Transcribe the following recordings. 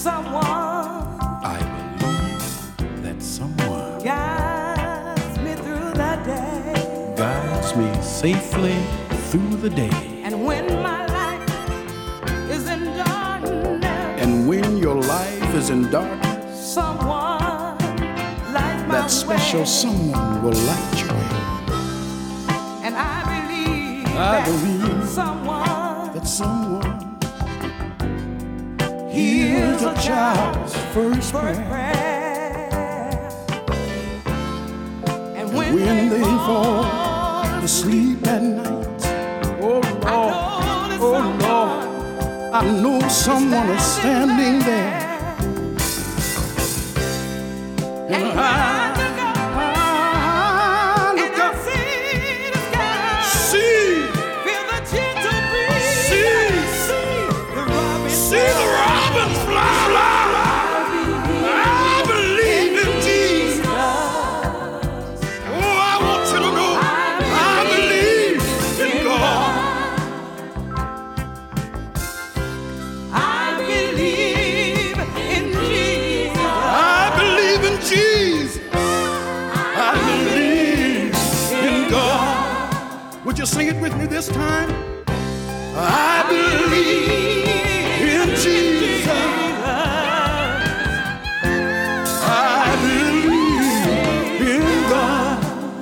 someone. I believe that someone Guides me through the day. guides me safely through the day. And when my life is in darkness, And when your life is in darkness, someone lights my that special way. someone will light your way. And I believe that that someone hears a child's first prayer. And When they fall asleep at night, oh Lord, oh Lord, I know someone is standing there. And I look up, see the robins fly. I believe in Jesus. Oh, I want you to know I believe in God. I believe in Jesus. I believe in Jesus. I believe in God. Would you sing it with me this time? I believe in Jesus. I believe in God.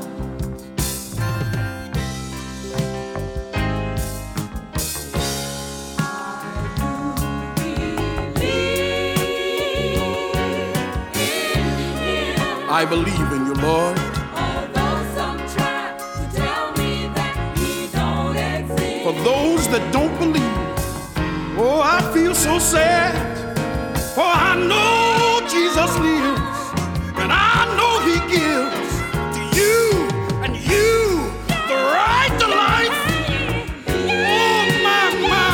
I believe in you, Lord. Although some try to tell me that he don't exist. For those that don't believe, oh, I feel so sad. For I know Jesus lives, and I know he gives to you and you the right to life. Oh, my.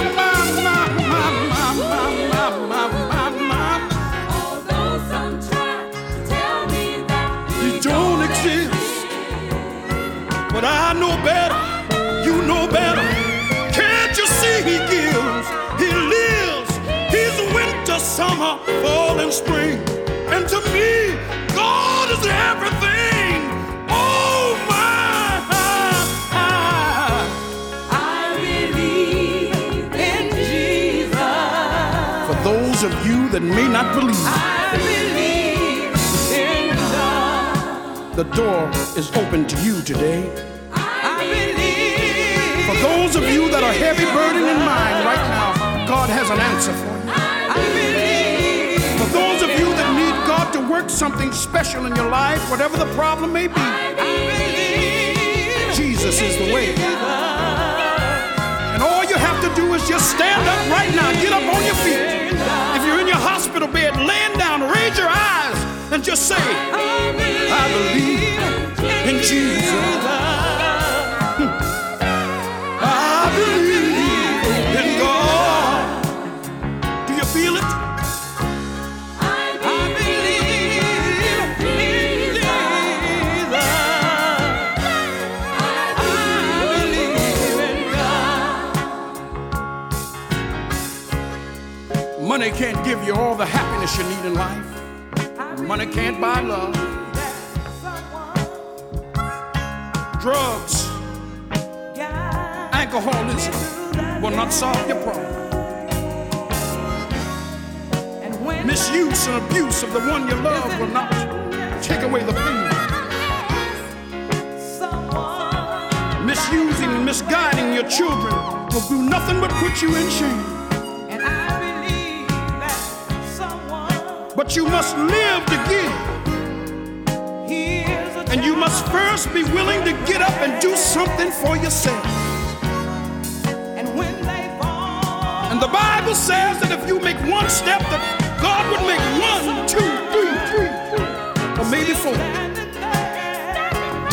Although some try to tell me that He don't exist, but I know better. You know better. Can't you see he gives? He lives. He's winter, summer, fall, and spring. And to me, God is everything. Oh my! I believe in Jesus. For those of you that may not believe, I believe in God. the door is open to you today. I believe. For those of you that are heavy burdened in mind right now, God has an answer for you. I believe. For those of you that need God to work something special in your life, whatever the problem may be, I believe. Jesus is the way. And all you have to do is just stand up right now. Get up on your feet. If you're in your hospital bed, laying down, raise your eyes and just say, I believe in Jesus. I believe in God. Do you feel it? I believe in Jesus. I believe in God. Money can't give you all the happiness you need in life. Money can't buy love. Drugs, alcoholism will not solve your problem. Misuse and abuse of the one you love will not take away the pain. Misusing and misguiding your children will do nothing but put you in shame. And I believe that someone But you must live to give. hears a And you must first be willing to get up and do something for yourself. and when they fall, And the Bible says that if you make one step, that God would make 1, 2, 3, or maybe 4. standing there.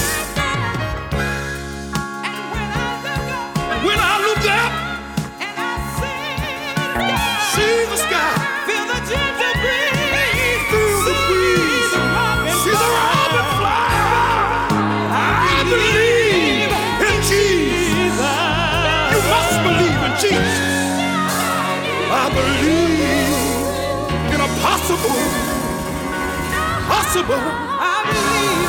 And when I look up When I look up, and I see see the sky, feel the gentle breeze through the breeze, see the robin fly. I believe in Jesus. You must believe in Jesus. I believe in a impossible, possible. I believe.